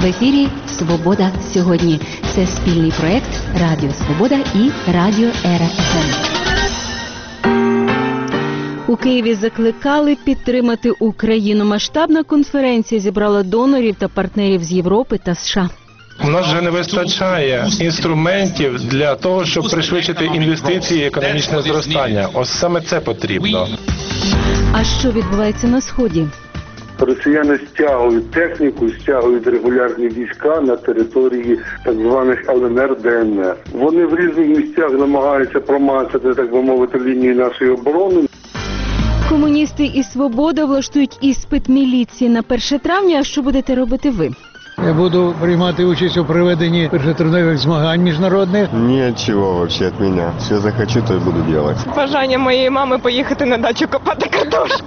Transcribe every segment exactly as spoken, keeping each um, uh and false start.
В ефірі «Свобода сьогодні». Це спільний проєкт Радіо Свобода і Радіо Ера еф ем. У Києві закликали підтримати Україну. Масштабна конференція зібрала донорів та партнерів з Європи та США. У нас вже не вистачає інструментів для того, щоб пришвидшити інвестиції і економічне зростання. Ось саме це потрібно. А що відбувається на Сході? Росіяни стягують техніку, стягують регулярні війська на території так званих ел ен ер, де ен ер. Вони в різних місцях намагаються промацати, так би мовити, лінії нашої оборони. Комуністи і «Свобода» влаштують іспит міліції на перше травня. А що будете робити ви? Я буду приймати участь у проведенні першотравневих змагань міжнародних. Нічого вообще від мене. Що захочу, то й буду робити. Бажання моєї мами поїхати на дачу копати картошку.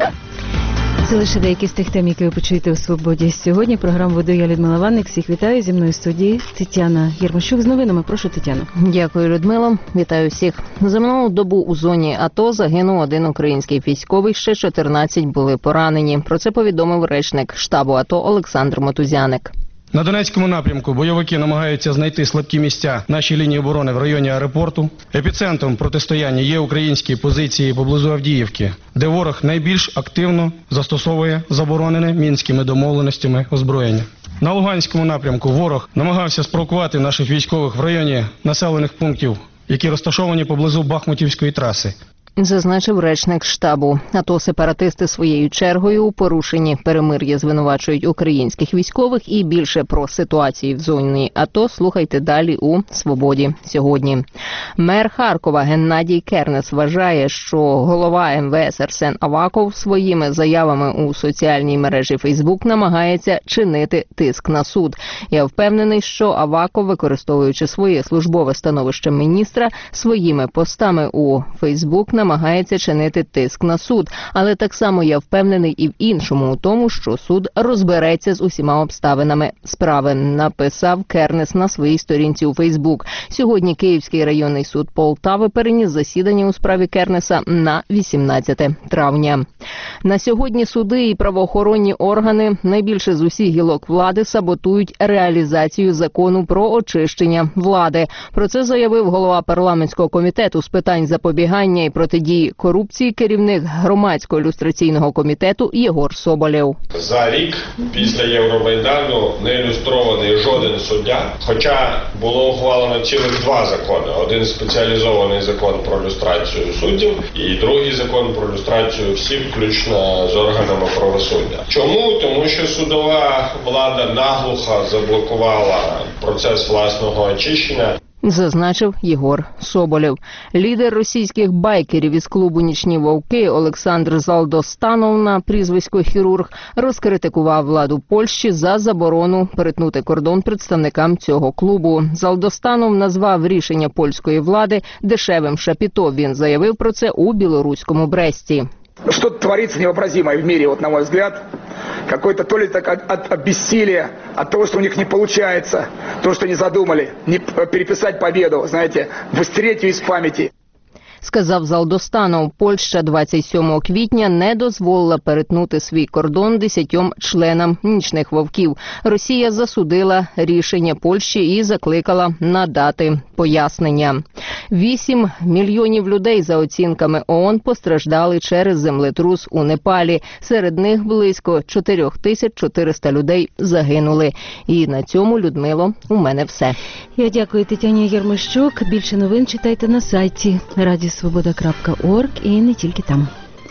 Це лише деякі з тих тем, які ви почуєте у «Свободі». Сьогодні програму веду я, Людмила Ванник. Всіх вітаю. Зі мною в студії Тетяна Єрмощук з новинами. Прошу, Тетяно. Дякую, Людмила. Вітаю всіх. За минулу добу у зоні АТО загинув один український військовий, ще чотирнадцять були поранені. Про це повідомив речник штабу АТО Олександр Мотузяник. На Донецькому напрямку бойовики намагаються знайти слабкі місця нашій лінії оборони в районі аеропорту. Епіцентром протистояння є українські позиції поблизу Авдіївки, де ворог найбільш активно застосовує заборонене мінськими домовленостями озброєння. На Луганському напрямку ворог намагався спровокувати наших військових в районі населених пунктів, які розташовані поблизу Бахмутівської траси. Зазначив речник штабу. АТО сепаратисти своєю чергою у порушенні перемир'я звинувачують українських військових. І більше про ситуацію в зоні АТО слухайте далі у «Свободі сьогодні». Мер Харкова Геннадій Кернес вважає, що голова ем ве ес Арсен Аваков своїми заявами у соціальній мережі Фейсбук намагається чинити тиск на суд. Я впевнений, що Аваков, використовуючи своє службове становище міністра, своїми постами у Фейсбук намагається чинити тиск на суд. Але так само я впевнений і в іншому, у тому, що суд розбереться з усіма обставинами справи, написав Кернес на своїй сторінці у Фейсбук. Сьогодні Київський районний суд Полтави переніс засідання у справі Кернеса на вісімнадцяте травня. На сьогодні суди і правоохоронні органи найбільше з усіх гілок влади саботують реалізацію закону про очищення влади. Про це заявив голова парламентського комітету з питань запобігання і протидії корупції, керівник громадського люстраційного комітету Єгор Соболєв. За рік після Євромайдану не ілюстрований жоден суддя, хоча було ухвалено цілих два закони. Один спеціалізований закон про люстрацію суддів і другий закон про люстрацію всіх, включно з органами правосуддя. Чому? Тому що судова влада наглухо заблокувала процес власного очищення. Зазначив Єгор Соболєв. Лідер російських байкерів із клубу «Нічні вовки» Олександр Залдостанов на прізвисько «Хірург» розкритикував владу Польщі за заборону перетнути кордон представникам цього клубу. Залдостанов назвав рішення польської влади дешевим шапіто. Він заявив про це у білоруському Бресті. Что-то творится невообразимое в мире, вот на мой взгляд. Какое-то то ли так от, от, от бессилия, от того, что у них не получается, то, что они задумали, не переписать победу, знаете, выстереть ее из памяти. Сказав Залдостанов, Польща двадцять сьомого квітня не дозволила перетнути свій кордон десятьом членам «Нічних вовків». Росія засудила рішення Польщі і закликала надати пояснення. Вісім мільйонів людей, за оцінками ООН, постраждали через землетрус у Непалі. Серед них близько чотири тисячі чотириста людей загинули. І на цьому, Людмило, у мене все. Я дякую Тетяні Єрмощук. Більше новин читайте на сайті радіо свобода крапка орг і не тільки там.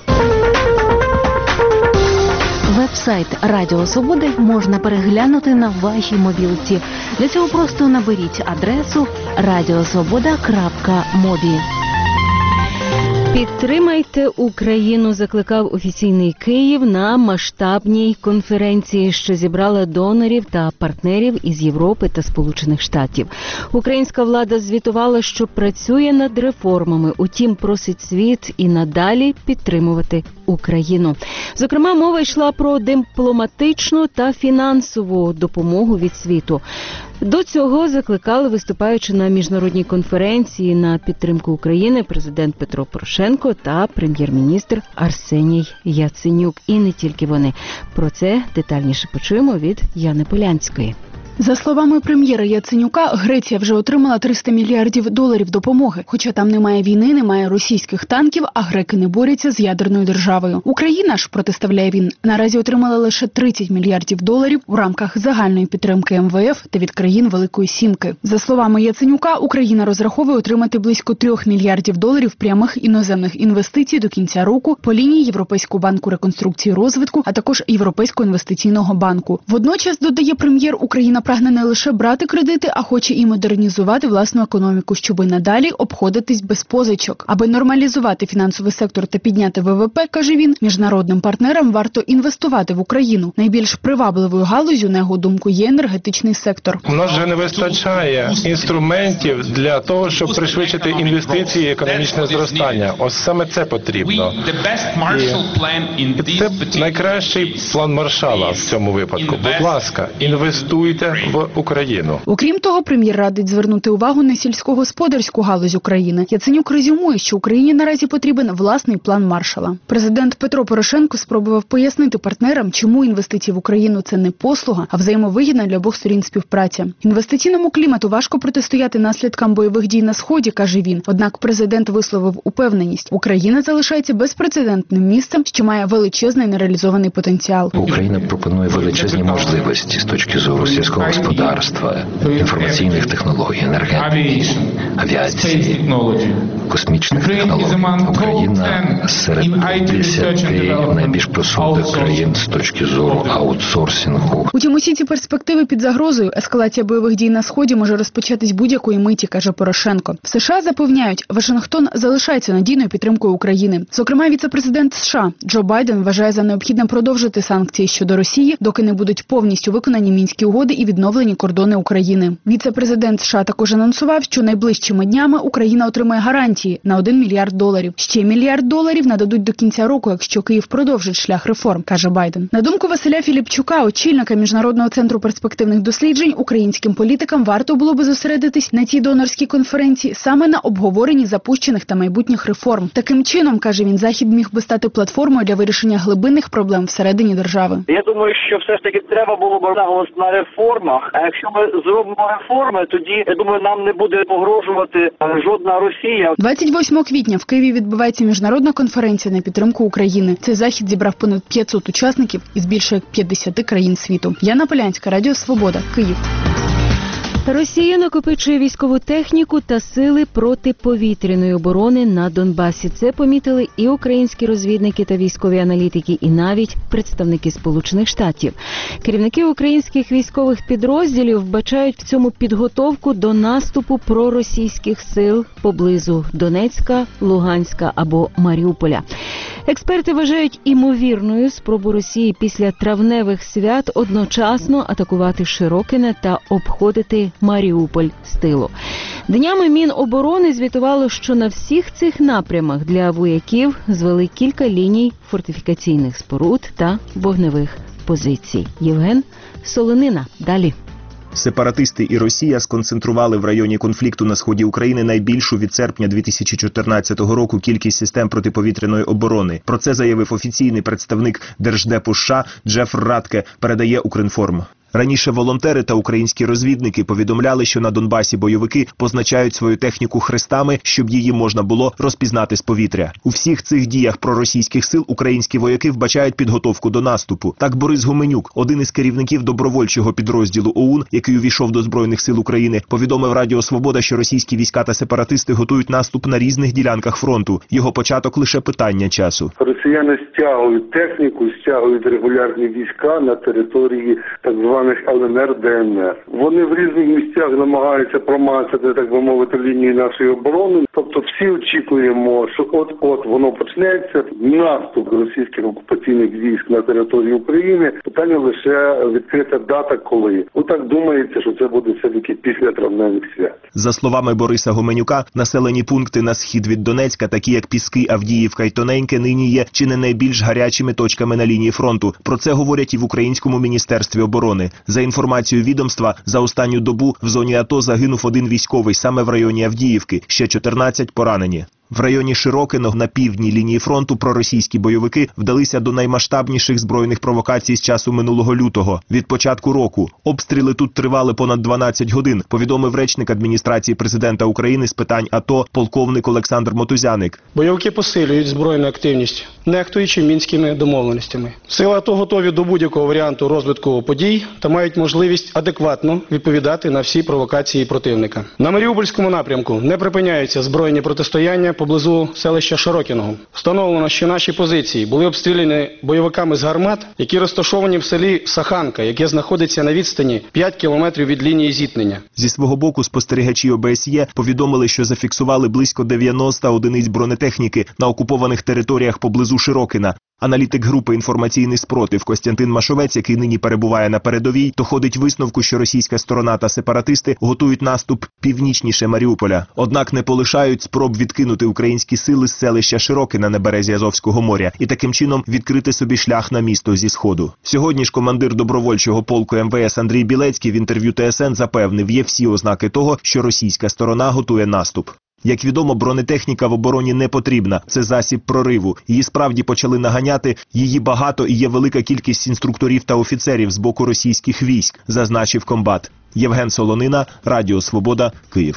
Веб-сайт Радіо Свободи можна переглянути на вашій мобілці. Для цього просто наберіть адресу радіосвобода крапка мобі. Підтримайте Україну, закликав офіційний Київ на масштабній конференції, що зібрала донорів та партнерів із Європи та Сполучених Штатів. Українська влада звітувала, що працює над реформами, утім просить світ і надалі підтримувати Україну. Зокрема, мова йшла про дипломатичну та фінансову допомогу від світу. До цього закликали, виступаючи на міжнародній конференції на підтримку України, президент Петро Порошенко та прем'єр-міністр Арсеній Яценюк. І не тільки вони. Про це детальніше почуємо від Яни Полянської. За словами прем'єра Яценюка, Греція вже отримала триста мільярдів доларів допомоги. Хоча там немає війни, немає російських танків, а греки не борються з ядерною державою. Україна ж, протиставляє він, наразі отримала лише тридцять мільярдів доларів у рамках загальної підтримки ем ве еф та від країн Великої Сімки. За словами Яценюка, Україна розраховує отримати близько трьох мільярдів доларів прямих іноземних інвестицій до кінця року по лінії Європейського банку реконструкції і розвитку, а також Європейського інвестиційного банку. Водночас, додає прем'єр, Україна прагне не лише брати кредити, а хоче і модернізувати власну економіку, щоб і надалі обходитись без позичок. Аби нормалізувати фінансовий сектор та підняти ве ве пе, каже він, міжнародним партнерам варто інвестувати в Україну. Найбільш привабливою галузю, на його думку, є енергетичний сектор. У нас вже не вистачає інструментів для того, щоб пришвидшити інвестиції і економічне зростання. Ось саме це потрібно. І, і це найкращий план Маршалла в цьому випадку. Будь ласка, інвестуйте в Україну. Окрім того, прем'єр радить звернути увагу на сільськогосподарську галузь України. Яценюк резюмує, що Україні наразі потрібен власний план Маршалла. Президент Петро Порошенко спробував пояснити партнерам, чому інвестиції в Україну – це не послуга, а взаємовигідна для обох сторін співпраця. Інвестиційному клімату важко протистояти наслідкам бойових дій на Сході, каже він. Однак президент висловив упевненість. Україна залишається безпрецедентним місцем, що має величезний нереалізований потенціал. Україна пропонує величезні можливості з точки зору сільського господарства, інформаційних технологій, енергетики, авіації, космічних технологій. Україна серед десяти найбільш просунутих країн з точки зору аутсорсингу. Утім, усі ці перспективи під загрозою. Ескалація бойових дій на Сході може розпочатись будь-якої миті, каже Порошенко. В США запевняють, Вашингтон залишається надійною підтримкою України. Зокрема, віце-президент США Джо Байден вважає за необхідне продовжити санкції щодо Росії, доки не будуть повністю виконані Мінські угоди і відновлені кордони України. Віце-президент США також анонсував, що найближчими днями Україна отримає гарантії на один мільярд доларів. Ще мільярд доларів нададуть до кінця року, якщо Київ продовжить шлях реформ, каже Байден. На думку Василя Філіпчука, очільника Міжнародного центру перспективних досліджень, українським політикам варто було би зосередитись на цій донорській конференції саме на обговоренні запущених та майбутніх реформ. Таким чином, каже він, Захід міг би стати платформою для вирішення глибинних проблем всередині держави. Я думаю, що все ж таки треба було б наголосити на реформах. А якщо ми зробимо реформи, тоді, я думаю, нам не буде погрожувати жодна Росія. двадцять восьмого квітня в Києві відбувається міжнародна конференція на підтримку України. Цей захід зібрав понад п'ятсот учасників із більше як п'ятдесяти країн світу. Яна Полянська, Радіо Свобода, Київ. Росія накопичує військову техніку та сили протиповітряної оборони на Донбасі. Це помітили і українські розвідники та військові аналітики, і навіть представники Сполучених Штатів. Керівники українських військових підрозділів вбачають в цьому підготовку до наступу проросійських сил поблизу Донецька, Луганська або Маріуполя. Експерти вважають імовірною спробу Росії після травневих свят одночасно атакувати Широкине та обходити Маріуполь з тилу. Днями Міноборони звітувало, що на всіх цих напрямах для вояків звели кілька ліній фортифікаційних споруд та вогневих позицій. Євген Солонина. Далі. Сепаратисти і Росія сконцентрували в районі конфлікту на сході України найбільшу від серпня дві тисячі чотирнадцятого року кількість систем протиповітряної оборони. Про це заявив офіційний представник Держдепу США Джефр Радке, передає Укрінформ. Раніше волонтери та українські розвідники повідомляли, що на Донбасі бойовики позначають свою техніку хрестами, щоб її можна було розпізнати з повітря. У всіх цих діях проросійських сил українські вояки вбачають підготовку до наступу. Так Борис Гуменюк, один із керівників добровольчого підрозділу ОУН, який увійшов до Збройних сил України, повідомив Радіо Свобода, що російські війська та сепаратисти готують наступ на різних ділянках фронту. Його початок лише питання часу. Росіяни стягують техніку, стягують регулярні війська на території так званих ел ен ер, де ен ер. Вони в різних місцях намагаються промацати, так би мовити, лінії нашої оборони. Тобто всі очікуємо, що от-от воно почнеться. Наступ російських окупаційних військ на території України. Питання лише відкрита дата, коли. Отак думається, що це буде все-таки після травневих свят. За словами Бориса Гуменюка, населені пункти на схід від Донецька, такі як Піски, Авдіївка і Тоненьке, нині є чи не найбільш гарячими точками на лінії фронту. Про це говорять і в Українському міністерстві оборони. За інформацією відомства, за останню добу в зоні АТО загинув один військовий саме в районі Авдіївки, ще чотирнадцять поранені. В районі Широкиного на півдній лінії фронту проросійські бойовики вдалися до наймасштабніших збройних провокацій з часу минулого лютого. Від початку року обстріли тут тривали понад дванадцять годин, повідомив речник адміністрації президента України з питань АТО полковник Олександр Мотузяник. Бойовики посилюють збройну активність, нехтуючи мінськими домовленостями. Сили АТО готові до будь-якого варіанту розвитку подій та мають можливість адекватно відповідати на всі провокації противника. На Маріупольському напрямку не припиняються збройні протистояння поблизу селища Широкиного. Встановлено, що наші позиції були обстріляні бойовиками з гармат, які розташовані в селі Саханка, яке знаходиться на відстані п'ять кілометрів від лінії зіткнення. Зі свого боку спостерігачі О Б С Є повідомили, що зафіксували близько дев'яноста одиниць бронетехніки на окупованих територіях поблизу Широкина. Аналітик групи «Інформаційний спротив» Костянтин Машовець, який нині перебуває на передовій, доходить висновку, що російська сторона та сепаратисти готують наступ північніше Маріуполя. Однак не полишають спроб відкинути українські сили з селища Широкина на березі Азовського моря і таким чином відкрити собі шлях на місто зі сходу. Сьогодні ж командир добровольчого полку Ем Ве Ес Андрій Білецький в інтерв'ю Т С Ен запевнив, є всі ознаки того, що російська сторона готує наступ. Як відомо, бронетехніка в обороні не потрібна. Це засіб прориву. Її справді почали наганяти, її багато і є велика кількість інструкторів та офіцерів з боку російських військ, зазначив комбат. Євген Солонина, Радіо Свобода, Київ.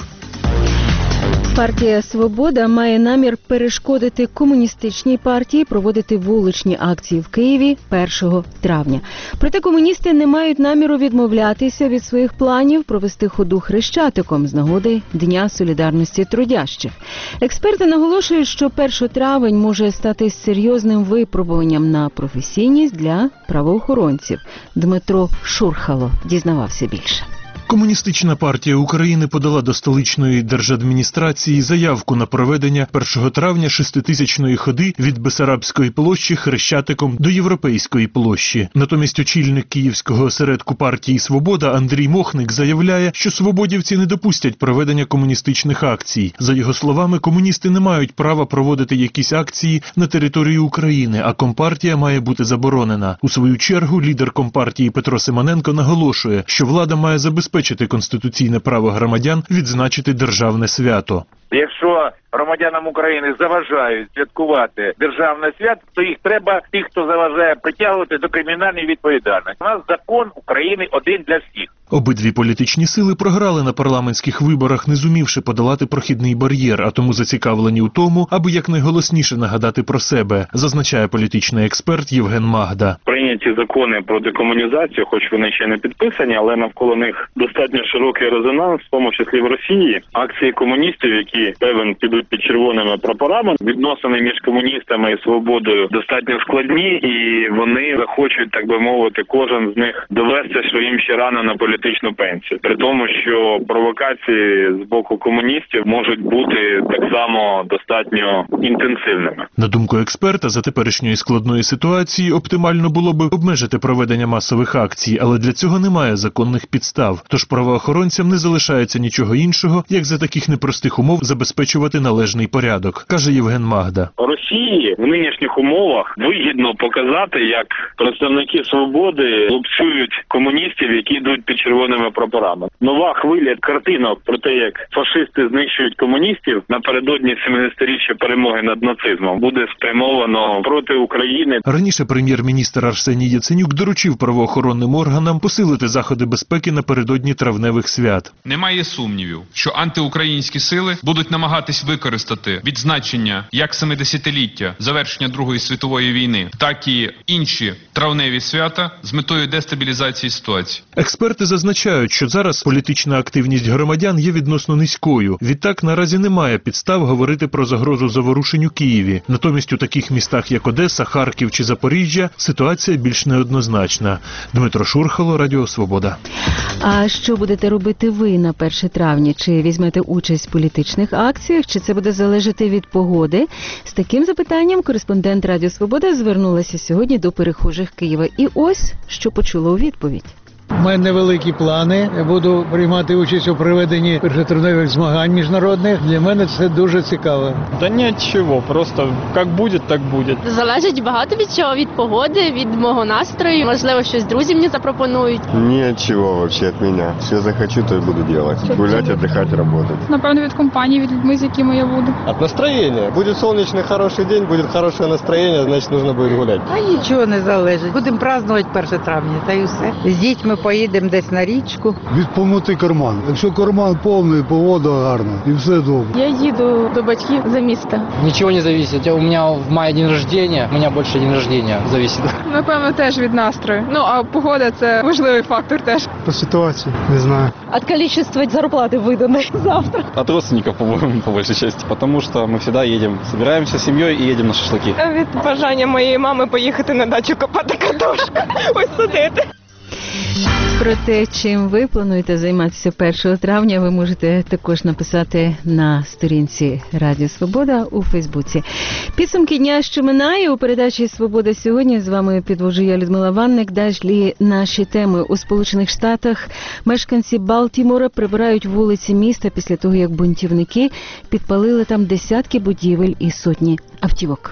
Партія «Свобода» має намір перешкодити комуністичній партії проводити вуличні акції в Києві першого травня. Проте комуністи не мають наміру відмовлятися від своїх планів провести ходу Хрещатиком з нагоди Дня солідарності трудящих. Експерти наголошують, що перший травень може стати серйозним випробуванням на професійність для правоохоронців. Дмитро Шурхало дізнавався більше. Комуністична партія України подала до столичної держадміністрації заявку на проведення першого травня шеститисячної ходи від Бесарабської площі Хрещатиком до Європейської площі. Натомість очільник київського осередку партії «Свобода» Андрій Мохник заявляє, що свободівці не допустять проведення комуністичних акцій. За його словами, комуністи не мають права проводити якісь акції на території України, а компартія має бути заборонена. У свою чергу лідер компартії Петро Симоненко наголошує, що влада має забезпечити конституційне право громадян відзначити державне свято. Якщо громадянам України заважають святкувати державне свято, то їх треба, тих, хто заважає, притягувати до кримінальної відповідальності. У нас закон України один для всіх. Обидві політичні сили програли на парламентських виборах, не зумівши подолати прохідний бар'єр, а тому зацікавлені у тому, аби якнайголосніше нагадати про себе, зазначає політичний експерт Євген Магда. Прийняті закони про декомунізацію, хоч вони ще не підписані, але навколо них достатньо широкий резонанс, в тому числі в Росії. Акції комуністів, які, певен, підуть під червоними прапорами, відносини між комуністами і свободою достатньо складні, і вони захочуть, так би мовити, кожен з них довести, що їм ще рано на політичну пенсію. При тому, що провокації з боку комуністів можуть бути так само достатньо інтенсивними. На думку експерта, за теперішньої складної ситуації оптимально було би обмежити проведення масових акцій, але для цього немає законних підстав. Тож правоохоронцям не залишається нічого іншого, як за таких непростих умов забезпечувати належний порядок, каже Євген Магда. Росії в нинішніх умовах вигідно показати, як представники свободи лупцюють комуністів, які йдуть під червоними прапорами. Нова хвиля картинок про те, як фашисти знищують комуністів напередодні сімдесятиріччя перемоги над нацизмом, буде спрямовано проти України. Раніше прем'єр-міністр Арсеній Яценюк доручив правоохоронним органам посилити заходи безпеки напередодні травневих свят. Немає сумнівів, що антиукраїнські сили будуть намагатись використати відзначення як семидесятиліття завершення Другої світової війни, так і інші травневі свята з метою дестабілізації ситуації. Експерти зазначають, що зараз політична активність громадян є відносно низькою. Відтак наразі немає підстав говорити про загрозу заворушень у Києві. Натомість у таких містах, як Одеса, Харків чи Запоріжжя, ситуація більш неоднозначна. Дмитро Шурхало, Радіо Свобода. А що будете робити ви на перше травня? Чи візьмете участь в політичних акціях, чи це буде залежати від погоди? З таким запитанням кореспондент Радіо Свобода звернулася сьогодні до перехожих Києва. І ось, що почула у відповідь. У мене невеликі плани. Я буду приймати участь у проведенні першотравневих змагань міжнародних. Для мене це дуже цікаво. Та нічого, просто як буде, так буде. Залежить багато від чого, від погоди, від мого настрою. Можливо, щось друзі мені запропонують. Ничего вообще от меня. Все захочу, то и буду делать. Гулять, отдыхать, работать. Напевно, від компанії, від людей, з якими я буду. От настроения. Будет солнечный хороший день, будет хорошее настроение, значит нужно будет гулять. А нічого не залежить. Будемо празднувати перше травня, та й все. З дітьми поїдемо десь на річку. Від повноти карман. Якщо карман повний, погода гарна і все добре. Я їду до батьків за міста. Ничего не зависит. У меня в мае день рождения, у меня больше день рождения зависит. Напевно, теж від настрою. Ну, а погода – це важливий фактор теж. По ситуації, не знаю. От количества зарплаты выданной завтра. От родственников, по-моему, по большей части, потому что мы всегда едем, собираемся с семьей и едем на шашлыки. Від бажання моєї мами поїхати на дачу копати картошку. Ось сидити. Про те, чим ви плануєте займатися першого травня, ви можете також написати на сторінці Радіо Свобода у Фейсбуці. Підсумки дня, що минає, у передачі «Свобода сьогодні». З вами підвожу я, Людмила Ванник. Далі наші теми. У Сполучених Штатах мешканці Балтімора прибирають вулиці міста після того, як бунтівники підпалили там десятки будівель і сотні автівок.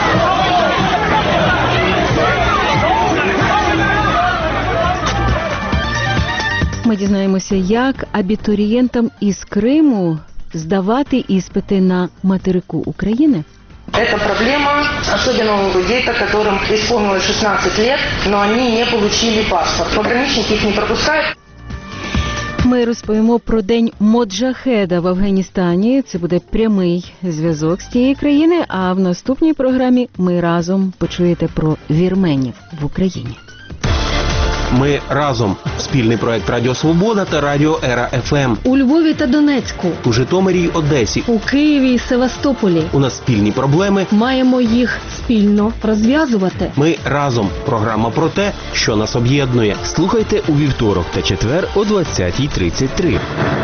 Ми дізнаємося, як абітурієнтам із Криму здавати іспити на материку України. Это проблема, особенно у людей, которым исполнилось шестнадцать лет, но они не получили паспорт. Пограничники их не пропускают. Ми розповімо про День Моджахеда в Афганістані. Це буде прямий зв'язок з тієї країни, а в наступній програмі ми разом почуєте про вірменів в Україні. Ми разом. Спільний проект Радіо Свобода та Радіо Ера еф ем. У Львові та Донецьку. У Житомирі й Одесі. У Києві і Севастополі. У нас спільні проблеми. Маємо їх спільно розв'язувати. Ми разом. Програма про те, що нас об'єднує. Слухайте у вівторок та четвер о двадцятій тридцять три.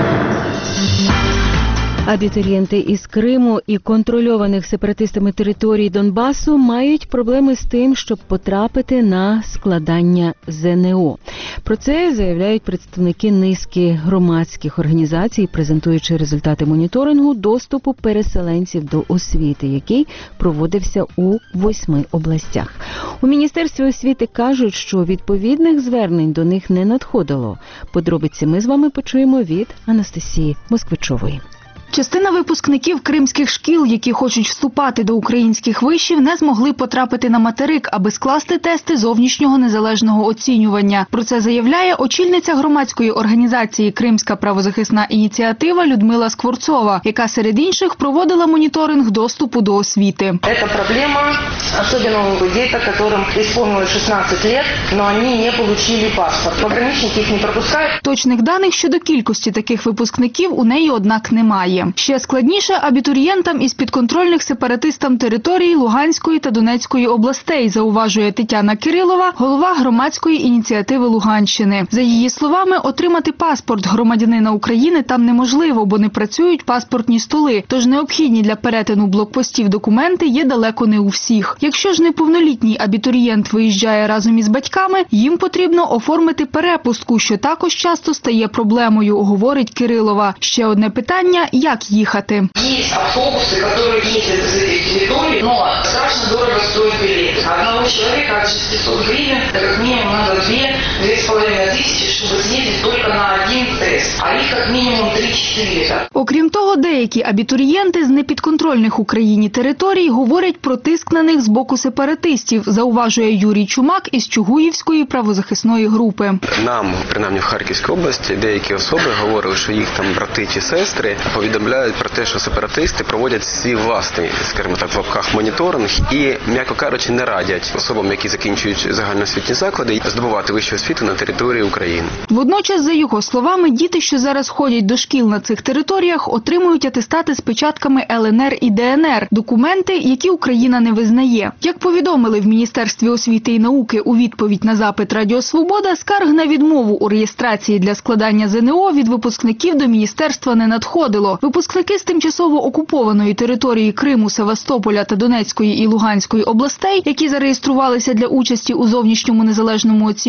Абітурієнти із Криму і контрольованих сепаратистами територій Донбасу мають проблеми з тим, щоб потрапити на складання зе ен о. Про це заявляють представники низки громадських організацій, презентуючи результати моніторингу доступу переселенців до освіти, який проводився у восьми областях. У Міністерстві освіти кажуть, що відповідних звернень до них не надходило. Подробиці ми з вами почуємо від Анастасії Москвичової. Частина випускників кримських шкіл, які хочуть вступати до українських вишів, не змогли потрапити на материк, аби скласти тести зовнішнього незалежного оцінювання. Про це заявляє очільниця громадської організації «Кримська правозахисна ініціатива» Людмила Скворцова, яка серед інших проводила моніторинг доступу до освіти. Це проблема, особливо у людей, яким исполнилось шістнадцять років, але вони не отримали паспорт. Пограничники їх не пропускають. Точних даних щодо кількості таких випускників у неї, однак, немає. Ще складніше абітурієнтам із підконтрольних сепаратистам територій Луганської та Донецької областей, зауважує Тетяна Кирилова, голова громадської ініціативи Луганщини. За її словами, отримати паспорт громадянина України там неможливо, бо не працюють паспортні столи, тож необхідні для перетину блокпостів документи є далеко не у всіх. Якщо ж неповнолітній абітурієнт виїжджає разом із батьками, їм потрібно оформити перепустку, що також часто стає проблемою, говорить Кирилова. Ще одне питання – як їхати? Є автобуси, які їздять з цих територій, але страшно дорого стоїть білет. Одного чоловіка від шестисот гривень, так як мінімум треба дві з половиною тисячі, щоб з'їздити тільки на один тест, а їх як мінімум три-чотири. Окрім того, деякі абітурієнти з непідконтрольних Україні територій говорять про тиск на них з боку сепаратистів, зауважує Юрій Чумак із Чугуївської правозахисної групи. Нам, принаймні в Харківській області, деякі особи говорили, що їх там брати чи сестри повідомляють про те, що сепаратисти проводять свій власний, скажімо так, в лапках моніторинг і, м'яко кажучи, не радять особам, які закінчують загальноосвітні заклади, здобувати вищу освіту на території України. Водночас, за його словами, діти, що зараз ходять до шкіл на цих територіях, отримують атестати з печатками ел ен ер і де ен ер – документи, які Україна не визнає. Як повідомили в Міністерстві освіти і науки у відповідь на запит Радіо Свобода, скарг на відмову у реєстрації для складання зе ен о від випускників до міністерства не надходило. Випускники з тимчасово окупованої території Криму, Севастополя та Донецької і Луганської областей, які зареєструвалися для участі у зовнішньому незалежному оцінюванні,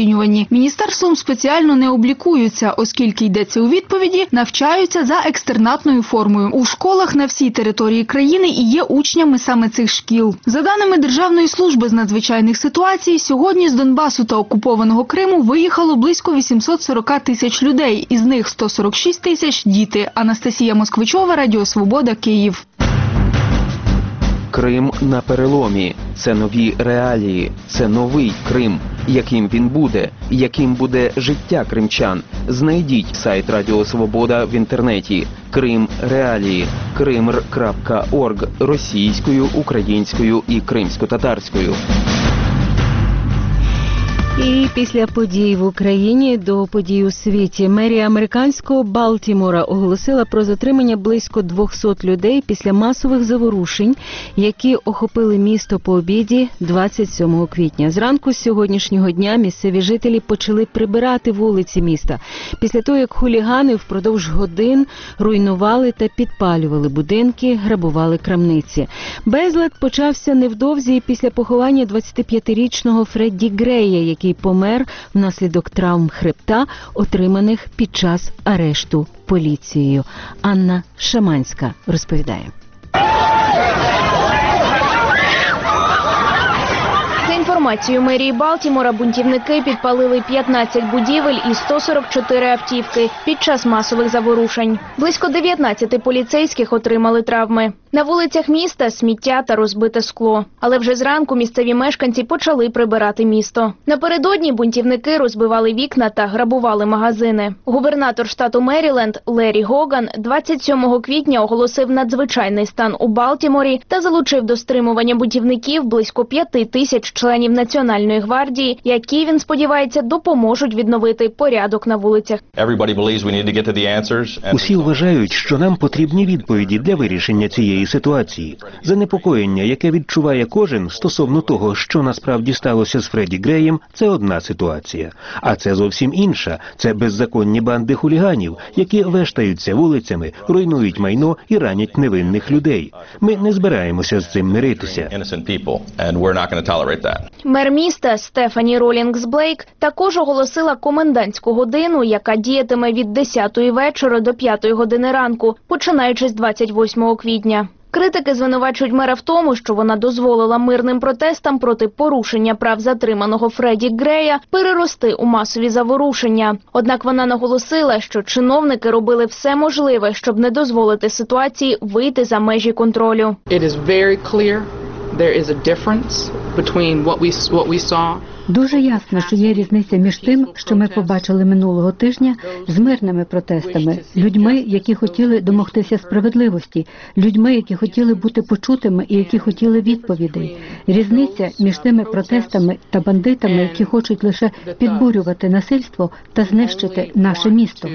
Україні міністерством спеціально не облікуються, оскільки йдеться у відповіді, навчаються за екстернатною формою. У школах на всій території країни і є учнями саме цих шкіл. За даними Державної служби з надзвичайних ситуацій, сьогодні з Донбасу та окупованого Криму виїхало близько вісімсот сорок тисяч людей, із них сто сорок шість тисяч – діти. Анастасія Москвичова, Радіо Свобода, Київ. Крим на переломі. Це нові реалії. Це новий Крим. Яким він буде? Яким буде життя кримчан? Знайдіть сайт Радіо Свобода в інтернеті. Крим реалії. кримр крапка орг російською, українською і кримсько-татарською. І після подій в Україні до подій у світі. Мерія американського Балтімора оголосила про затримання близько двохсот людей після масових заворушень, які охопили місто по обіді двадцять сьомого квітня. Зранку з сьогоднішнього дня місцеві жителі почали прибирати вулиці міста. Після того, як хулігани впродовж годин руйнували та підпалювали будинки, грабували крамниці. Безлад почався невдовзі після поховання двадцятип'ятирічного Фредді Грея, який помер внаслідок травм хребта, отриманих під час арешту поліцією. Анна Шаманська розповідає. За інформацією мерії Балтімора, бунтівники підпалили п'ятнадцять будівель і сто сорок чотири автівки під час масових заворушень. Близько дев'ятнадцять поліцейських отримали травми. На вулицях міста сміття та розбите скло. Але вже зранку місцеві мешканці почали прибирати місто. Напередодні бунтівники розбивали вікна та грабували магазини. Губернатор штату Меріленд Лері Гоган двадцять сьомого квітня оголосив надзвичайний стан у Балтіморі та залучив до стримування бунтівників близько п'яти тисяч членів Національної гвардії, які, він сподівається, допоможуть відновити порядок на вулицях. Усі вважають, що нам потрібні відповіді для вирішення цієї ситуації. Занепокоєння, яке відчуває кожен стосовно того, що насправді сталося з Фредді Греєм, це одна ситуація. А це зовсім інша. Це беззаконні банди хуліганів, які вештаються вулицями, руйнують майно і ранять невинних людей. Ми не збираємося з цим миритися. Мер міста Стефані Ролінгс-Блейк також оголосила комендантську годину, яка діятиме від десятої вечора до п'ятої години ранку, починаючи з двадцять восьмого квітня. Критики звинувачують мера в тому, що вона дозволила мирним протестам проти порушення прав затриманого Фредді Грея перерости у масові заворушення. Однак вона наголосила, що чиновники робили все можливе, щоб не дозволити ситуації вийти за межі контролю. It is very clear there is a difference between what we what we saw. Дуже ясно, що є різниця між тим, що ми побачили минулого тижня з мирними протестами, людьми, які хотіли домогтися справедливості, людьми, які хотіли бути почутими і які хотіли відповідей. Різниця між тими протестами та бандитами, які хочуть лише підбурювати насильство та знищити наше місто.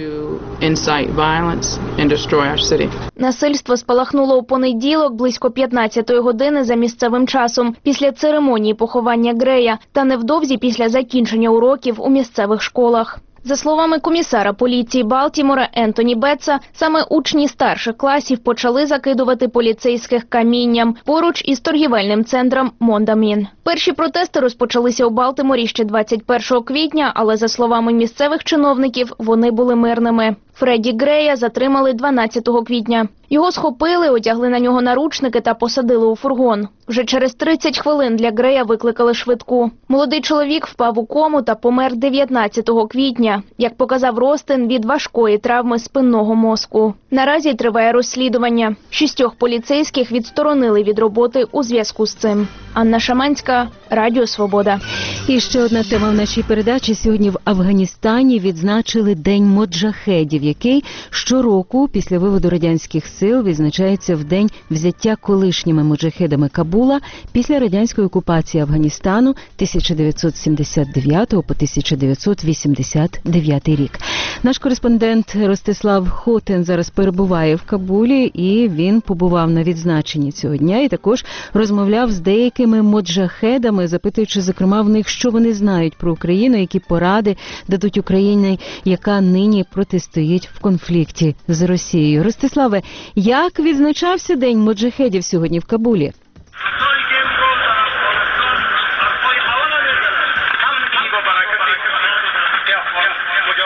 Насильство спалахнуло у понеділок близько п'ятнадцятої години за місцевим часом, після церемонії поховання Грея та невдовзі після закінчення уроків у місцевих школах. За словами комісара поліції Балтімора Ентоні Бетса, саме учні старших класів почали закидувати поліцейських камінням поруч із торгівельним центром Мондамін. Перші протести розпочалися у Балтіморі ще двадцять першого квітня, але за словами місцевих чиновників, вони були мирними. Фредді Грея затримали дванадцятого квітня. Його схопили, одягли на нього наручники та посадили у фургон. Вже через тридцять хвилин для Грея викликали швидку. Молодий чоловік впав у кому та помер дев'ятнадцятого квітня, як показав розтин від важкої травми спинного мозку. Наразі триває розслідування. Шістьох поліцейських відсторонили від роботи у зв'язку з цим. Анна Шаманська, Радіо Свобода. І ще одна тема в нашій передачі. Сьогодні в Афганістані відзначили День моджахедів, який щороку після виводу радянських сил відзначається в день взяття колишніми моджахедами Кабула після радянської окупації Афганістану тисяча дев'ятсот сімдесят дев'ятого по тисяча дев'ятсот вісімдесят дев'ятий рік. Наш кореспондент Ростислав Хотин зараз перебуває в Кабулі, і він побував на відзначенні цього дня і також розмовляв з деякими моджахедами, запитуючи, зокрема, в них, що вони знають про Україну, які поради дадуть Україні, яка нині протистоїть в конфлікті з Росією. Ростиславе, як відзначався День моджахедів сьогодні в Кабулі?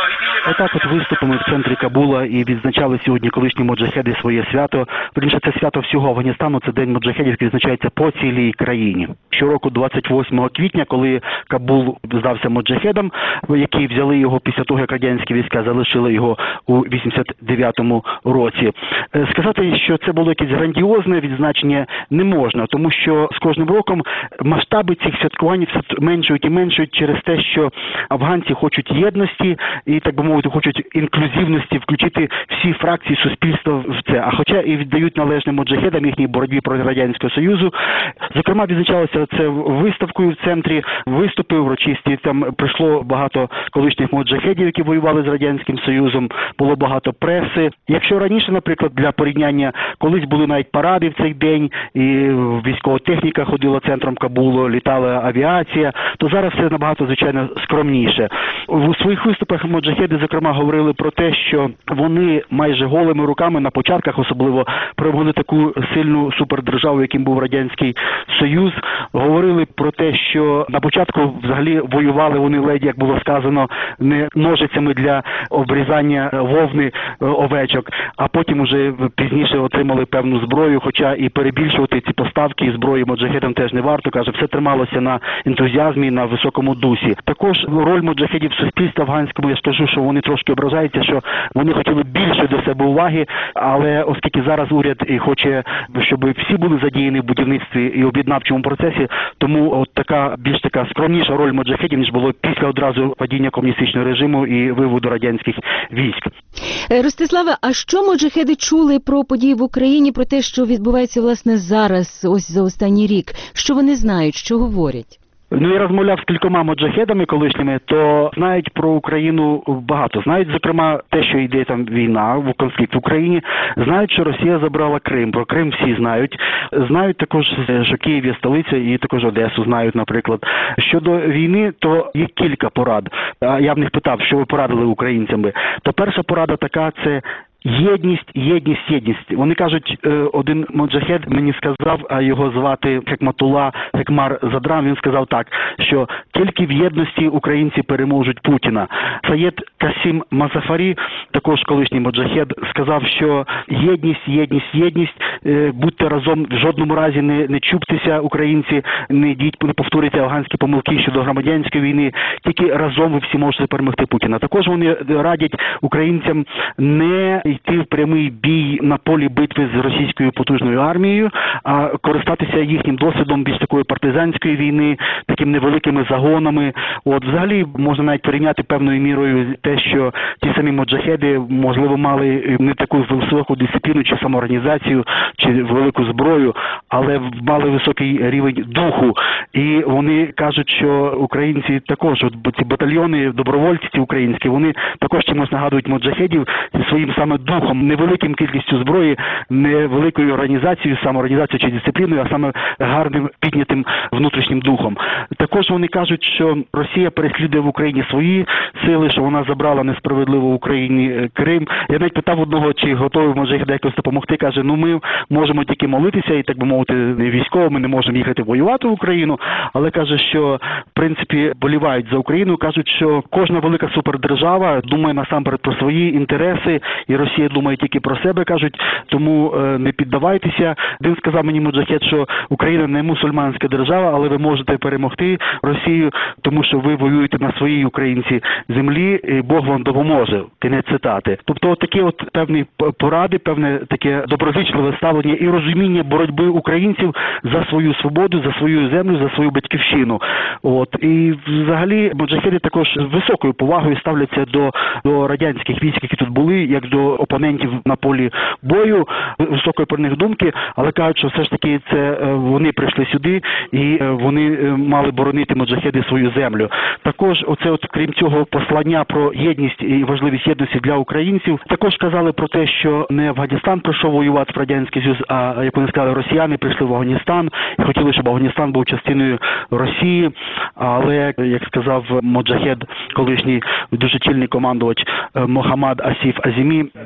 Отак от виступами в центрі Кабула і відзначали сьогодні колишні моджахеди своє свято. Вірніше, це свято всього Афганістану, це День моджахедів, який відзначається по цілій країні. Щороку двадцять восьмого квітня, коли Кабул здався моджахедам, які взяли його після того, як радянські війська залишили його у вісімдесят дев'ятому році. Сказати, що це було якесь грандіозне відзначення, не можна, тому що з кожним роком масштаби цих святкувань все меншують і меншують через те, що афганці хочуть єдності і, так би мовити, хочуть інклюзивності, включити всі фракції суспільства в це. А хоча і віддають належне моджахедам їхній боротьбі проти Радянського Союзу. Зокрема, відзначалося це виставкою в центрі, виступи урочисті, там прийшло багато колишніх моджахедів, які воювали з Радянським Союзом, було багато преси. Якщо раніше, наприклад, для порівняння, колись були навіть паради в цей день, і військова техніка ходила центром Кабулу, літала авіація, то зараз все набагато, звичайно, скромніше. У своїх виступах моджахеди, зокрема, говорили про те, що вони майже голими руками, на початках особливо, перемогли таку сильну супердержаву, яким був Радянський Союз. Говорили про те, що на початку взагалі воювали вони ледь, як було сказано, не ножицями для обрізання вовни овечок, а потім уже пізніше отримали певну зброю, хоча і перебільшувати ці поставки і зброї моджахедам теж не варто, каже, все трималося на ентузіазмі, на високому дусі. Також роль моджахедів в суспільстві афганському, я скажу, що вони трошки ображаються, що вони хотіли більше до себе уваги, але оскільки зараз уряд і хоче, щоб всі були задіяні в будівництві і об'єднавчому процесі, тому от така більш така скромніша роль моджахедів, ніж було після одразу падіння комуністичного режиму і виводу радянських військ. Ростиславе, а що моджахеди чули про події в Україні, про те, що відбувається, власне, зараз, ось за останній рік? Що вони знають, що говорять? Ну, я розмовляв з кількома моджахедами колишніми, то знають про Україну багато. Знають, зокрема, те, що йде там війна, конфлікт в Україні. Знають, що Росія забрала Крим. Про Крим всі знають. Знають також, що Київ є столиця, і також Одесу знають, наприклад. Щодо війни, то є кілька порад. Я в них питав, що ви порадили українцям би. То перша порада така – це єдність, єдність, єдність. Вони кажуть, один моджахед мені сказав, а його звати Хекматула Хекмар Задран, він сказав так, що тільки в єдності українці переможуть Путіна. Саєд Касім Мазафарі, також колишній моджахед, сказав, що єдність, єдність, єдність, будьте разом, в жодному разі не, не чуптеся, українці, не йдіть, не повторюйте афганські помилки щодо громадянської війни, тільки разом ви всі можете перемогти Путіна. Також вони радять українцям не йти в прямий бій на полі битви з російською потужною армією, а користатися їхнім досвідом більш такої партизанської війни, такими невеликими загонами. От взагалі можна навіть порівняти певною мірою те, що ті самі моджахеди, можливо, мали не таку високу дисципліну чи самоорганізацію, чи велику зброю, але мали високий рівень духу. І вони кажуть, що українці також, от ці батальйони, добровольці ці українські, вони також чимось нагадують моджахедів своїм саме духом, невеликим кількістю зброї, невеликою організацією, самоорганізацією чи дисципліною, а саме гарним піднятим внутрішнім духом. Також вони кажуть, що Росія переслідує в Україні свої сили, що вона забрала несправедливо в Україні Крим. Я навіть питав одного, чи готовий моджахед якось допомогти. Каже, ну ми можемо тільки молитися і, так би мовити, не військово, ми не можемо їхати воювати в Україну, але каже, що в принципі болівають за Україну, кажуть, що кожна велика супердержава думає насамперед про свої інтереси, і Росія думає тільки про себе, кажуть, тому е, не піддавайтеся. Він сказав мені, моджахед, що Україна не мусульманська держава, але ви можете перемогти Росію, тому що ви воюєте на своїй українці землі, і Бог вам допоможе. Кінець цитати. Тобто от такі от певні поради, певне таке доброзичливе ставлення і розуміння боротьби українців за свою свободу, за свою землю, за свою батьківщину. От. І взагалі моджахеди також з високою повагою ставляться до, до радянських військ, які тут були, як до опонентів на полі бою, високої про них думки, але кажуть, що все ж таки це вони прийшли сюди і вони мали боронити моджахеди свою землю. Також оце от, крім цього послання про єдність і важливість єдності для українців, також казали про те, що не Афганістан прийшов воювати в Радянський Союз, а, як вони сказали, росіяни прийшли в Афганістан і хотіли, щоб Афганістан був частиною Росії, але, як сказав моджахед, колишній дуже чільний командувач Мохаммад Асіф Азімі,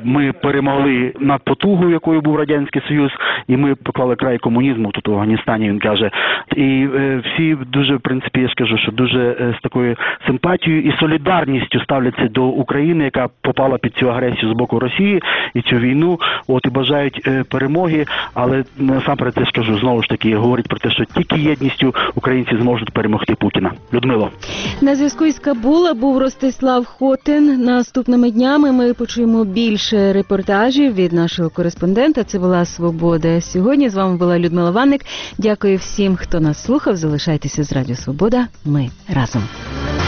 ми перемогли над потугою, якою був Радянський Союз, і ми поклали край комунізму тут в Афганістані, він каже. І е, всі дуже, в принципі, я скажу, що дуже е, з такою симпатією і солідарністю ставляться до України, яка попала під цю агресію з боку Росії і цю війну, от і бажають е, перемоги, але насамперед я скажу, знову ж таки, говорить про те, що тільки єдністю українці зможуть перемогти Путіна. Людмило. На зв'язку із Кабула був Ростислав Хотин. Наступними днями ми почуємо більше репортажів від нашого кореспондента. Це була «Свобода сьогодні». З вами була Людмила Ванник. Дякую всім, хто нас слухав. Залишайтеся з Радіо Свобода. Ми разом.